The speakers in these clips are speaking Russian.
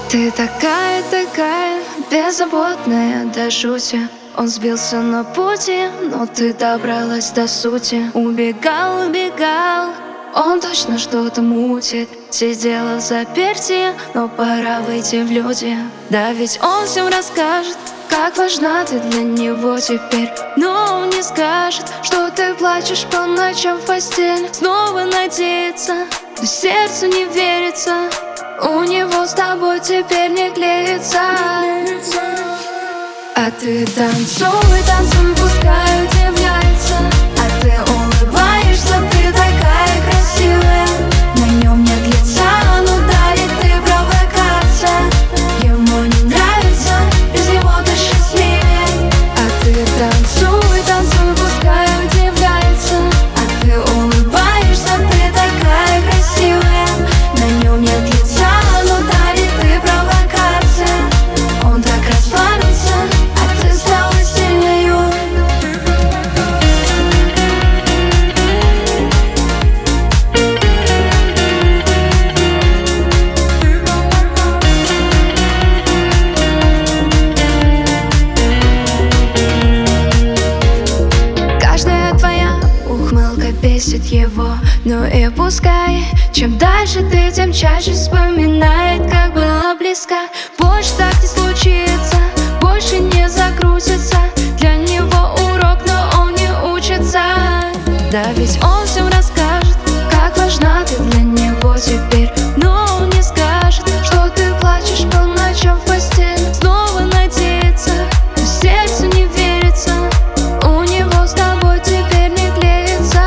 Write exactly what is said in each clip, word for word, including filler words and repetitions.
Ты такая, такая, беззаботная до жути. Он сбился на пути, но ты добралась до сути. Убегал, убегал, он точно что-то мутит. Сидела в заперти, но пора выйти в люди. Да ведь он всем расскажет, как важна ты для него теперь. Но он не скажет, что ты плачешь по ночам в постель. Снова надеется, но сердцу не верится. У него с тобой теперь не клеится. А ты танцуй, танцуй, пускай удивляется. А ты улыбаешься, ты такая красивая. На нем нет лица, ну да ли ты провокация. Ему не нравится, без него ты счастливее. А ты танцуй, танцуй, пускай удивляется. А ты улыбаешься, ты такая красивая. На нем нет лица, ну да ли ты провокация. Он так расслабился, а ты стала сильною. Каждая твоя ухмылка бесит его. Ну и пускай, чем дальше ты, тем чаще вспоминает, как была близка. Больше так не случится, больше не закрутится. Для него урок, но он не учится. Да ведь он всем расскажет, как важна ты для него теперь. Но он не скажет, что ты плачешь по ночам в постель. Снова надеется, но сердцу не верится. У него с тобой теперь не клеится.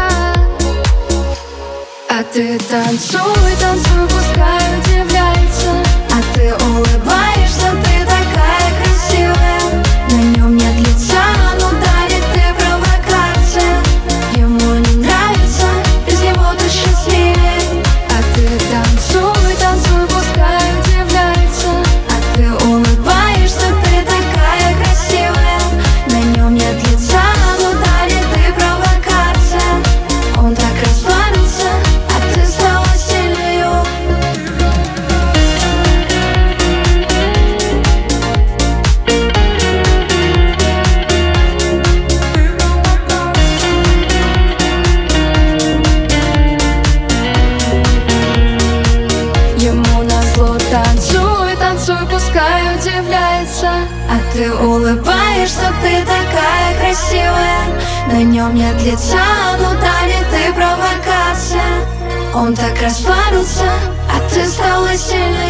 А ты танцуй, танцуй, пускай удивляется. А ты улыбаешься, ты такая красивая. На нем нет лица, ну да ли ты провокация. Ему не нравится, без него ты счастливее. А ты танцуй, танцуй, пускай удивляется. А ты улыбаешься, ты такая красивая. На нем нет лица, ну да ли ты провокация. Он так расслабился, а ты стала сильною. Ему назло танцуй, танцуй, пускай удивляется. А ты улыбаешься, ты такая красивая. На нем нет лица, ну да ли ты провокация. Он так расслабился, а ты стала сильнее.